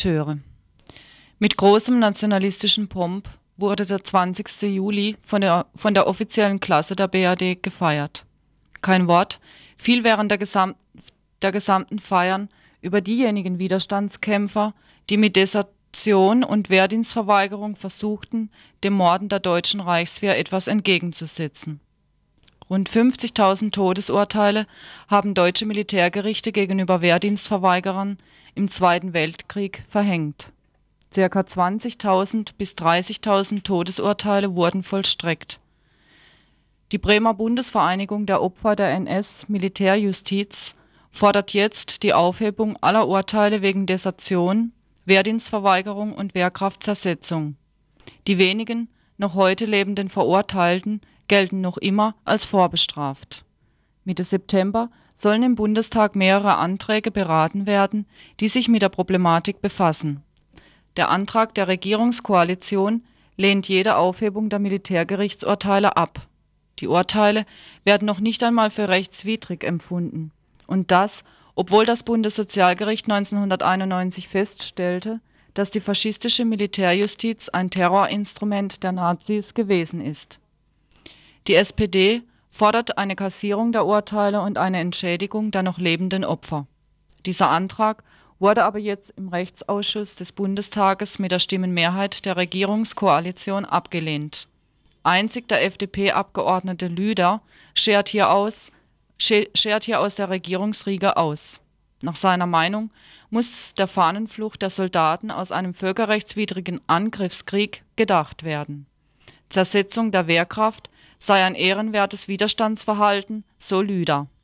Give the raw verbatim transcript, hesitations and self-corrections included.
Akteure. Mit großem nationalistischen Pomp wurde der zwanzigste Juli von der, von der offiziellen Klasse der B R D gefeiert. Kein Wort fiel während der, gesam der gesamten Feiern über diejenigen Widerstandskämpfer, die mit Desertion und Wehrdienstverweigerung versuchten, dem Morden der deutschen Reichswehr etwas entgegenzusetzen. Rund fünfzigtausend Todesurteile haben deutsche Militärgerichte gegenüber Wehrdienstverweigerern im Zweiten Weltkrieg verhängt. Circa zwanzigtausend bis dreißigtausend Todesurteile wurden vollstreckt. Die Bremer Bundesvereinigung der Opfer der N S-Militärjustiz fordert jetzt die Aufhebung aller Urteile wegen Desertion, Wehrdienstverweigerung und Wehrkraftzersetzung. Die wenigen noch heute lebenden Verurteilten gelten noch immer als vorbestraft. Mitte September sollen im Bundestag mehrere Anträge beraten werden, die sich mit der Problematik befassen. Der Antrag der Regierungskoalition lehnt jede Aufhebung der Militärgerichtsurteile ab. Die Urteile werden noch nicht einmal für rechtswidrig empfunden. Und das, obwohl das Bundessozialgericht neunzehnhunderteinundneunzig feststellte, dass die faschistische Militärjustiz ein Terrorinstrument der Nazis gewesen ist. Die S P D fordert eine Kassierung der Urteile und eine Entschädigung der noch lebenden Opfer. Dieser Antrag wurde aber jetzt im Rechtsausschuss des Bundestages mit der Stimmenmehrheit der Regierungskoalition abgelehnt. Einzig der F D P-Abgeordnete Lüder schert hier, aus, schert hier aus der Regierungsriege aus. Nach seiner Meinung muss der Fahnenflucht der Soldaten aus einem völkerrechtswidrigen Angriffskrieg gedacht werden. Zersetzung der Wehrkraft sei ein ehrenwertes Widerstandsverhalten, so Lüder.